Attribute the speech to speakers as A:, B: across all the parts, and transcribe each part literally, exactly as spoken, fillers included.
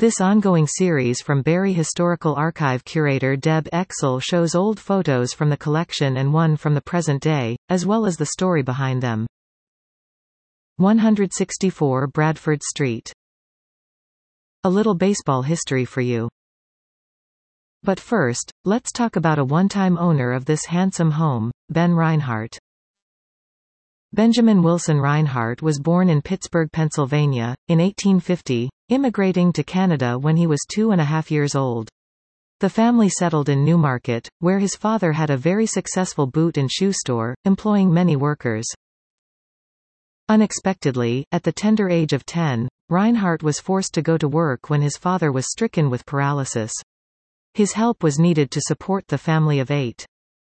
A: This ongoing series from Barrie Historical Archive curator Deb Exel shows old photos from the collection and one from the present day, as well as the story behind them. one sixty-four Bradford Street. A little baseball history for you. But first, let's talk about a one-time owner of this handsome home, Ben Reinhardt. Benjamin Wilson Reinhardt was born in Pittsburgh, Pennsylvania, in eighteen fifty, immigrating to Canada when he was two and a half years old. The family settled in Newmarket, where his father had a very successful boot and shoe store, employing many workers. Unexpectedly, at the tender age of ten, Reinhardt was forced to go to work when his father was stricken with paralysis. His help was needed to support the family of eight.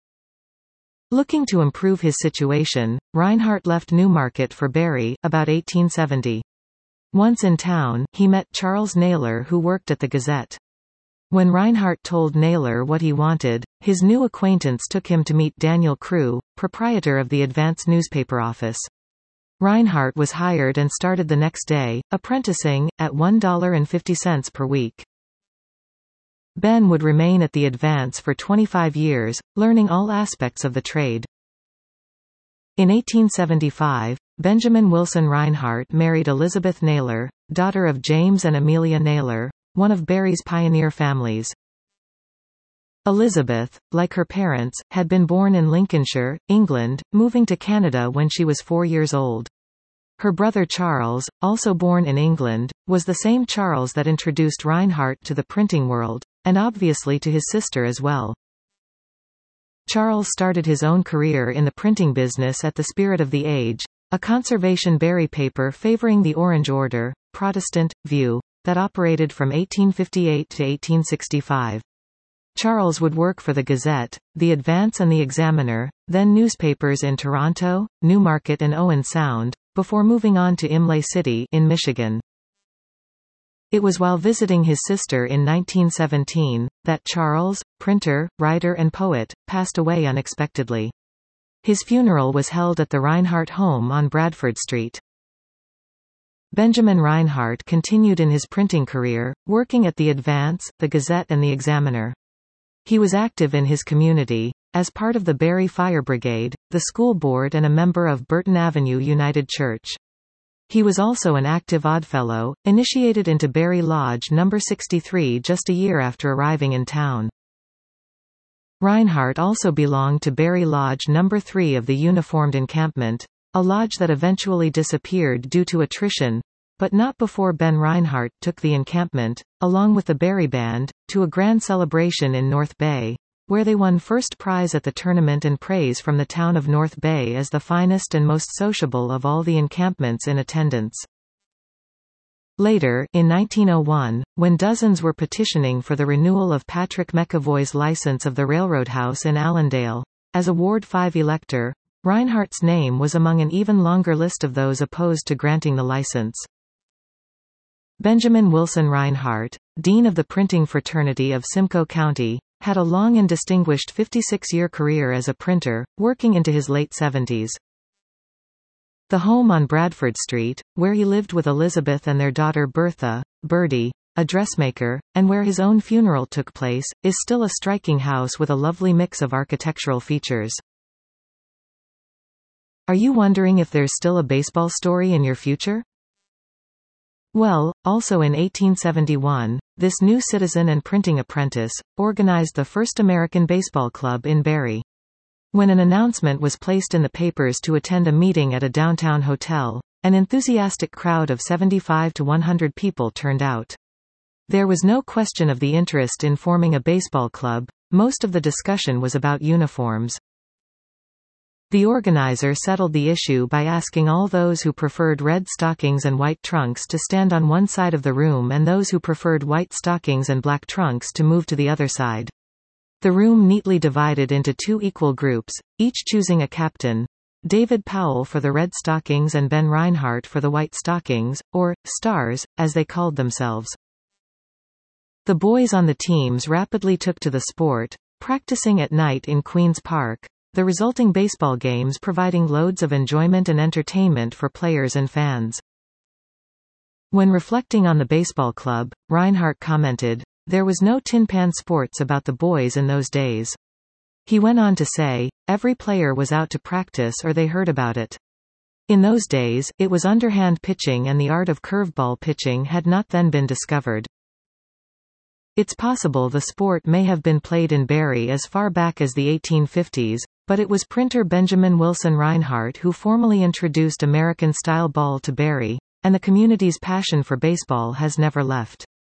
A: Looking to improve his situation, Reinhardt left Newmarket for Barrie, about eighteen seventy. Once in town, he met Charles Naylor, who worked at the Gazette. When Reinhardt told Naylor what he wanted, his new acquaintance took him to meet Daniel Crew, proprietor of the Advance newspaper office. Reinhardt was hired and started the next day, apprenticing, at one dollar and fifty cents per week. Ben would remain at the Advance for twenty-five years, learning all aspects of the trade. In eighteen seventy-five, Benjamin Wilson Reinhardt married Elizabeth Naylor, daughter of James and Amelia Naylor, one of Barrie's pioneer families. Elizabeth, like her parents, had been born in Lincolnshire, England, moving to Canada when she was four years old. Her brother Charles, also born in England, was the same Charles that introduced Reinhardt to the printing world, and obviously to his sister as well. Charles started his own career in the printing business at the Spirit of the Age, a conservation Barrie paper favoring the Orange Order, Protestant, view, that operated from eighteen fifty-eight to eighteen sixty-five. Charles would work for the Gazette, the Advance and the Examiner, then newspapers in Toronto, Newmarket and Owen Sound, before moving on to Imlay City in Michigan. It was while visiting his sister in nineteen seventeen, that Charles, printer, writer and poet, passed away unexpectedly. His funeral was held at the Reinhardt home on Bradford Street. Benjamin Reinhardt continued in his printing career, working at the Advance, the Gazette and the Examiner. He was active in his community, as part of the Barrie Fire Brigade, the school board and a member of Burton Avenue United Church. He was also an active Oddfellow, initiated into Barrie Lodge number sixty-three just a year after arriving in town. Reinhardt also belonged to Barrie Lodge number three of the Uniformed Encampment, a lodge that eventually disappeared due to attrition, but not before Ben Reinhardt took the encampment, along with the Barrie Band, to a grand celebration in North Bay, where they won first prize at the tournament and praise from the town of North Bay as the finest and most sociable of all the encampments in attendance. Later, in nineteen oh one, when dozens were petitioning for the renewal of Patrick McAvoy's license of the Railroad House in Allendale, as a Ward five elector, Reinhardt's name was among an even longer list of those opposed to granting the license. Benjamin Wilson Reinhardt, Dean of the Printing Fraternity of Simcoe County, had a long and distinguished fifty-six-year career as a printer, working into his late seventies. The home on Bradford Street, where he lived with Elizabeth and their daughter Bertha, Birdie, a dressmaker, and where his own funeral took place, is still a striking house with a lovely mix of architectural features. Are you wondering if there's still a baseball story in your future? Well, also in eighteen seventy-one, this new citizen and printing apprentice, organized the first American baseball club in Barrie. When an announcement was placed in the papers to attend a meeting at a downtown hotel, an enthusiastic crowd of seventy-five to one hundred people turned out. There was no question of the interest in forming a baseball club, most of the discussion was about uniforms. The organizer settled the issue by asking all those who preferred red stockings and white trunks to stand on one side of the room and those who preferred white stockings and black trunks to move to the other side. The room neatly divided into two equal groups, each choosing a captain, David Powell for the red stockings and Ben Reinhardt for the white stockings, or Stars, as they called themselves. The boys on the teams rapidly took to the sport, practicing at night in Queen's Park, the resulting baseball games providing loads of enjoyment and entertainment for players and fans. When reflecting on the baseball club, Reinhardt commented, "There was no tin pan sports about the boys in those days." He went on to say, "Every player was out to practice or they heard about it. In those days, it was underhand pitching and the art of curveball pitching had not then been discovered." It's possible the sport may have been played in Barrie as far back as the eighteen fifties, but it was printer Benjamin Wilson Reinhardt who formally introduced American-style ball to Barrie, and the community's passion for baseball has never left.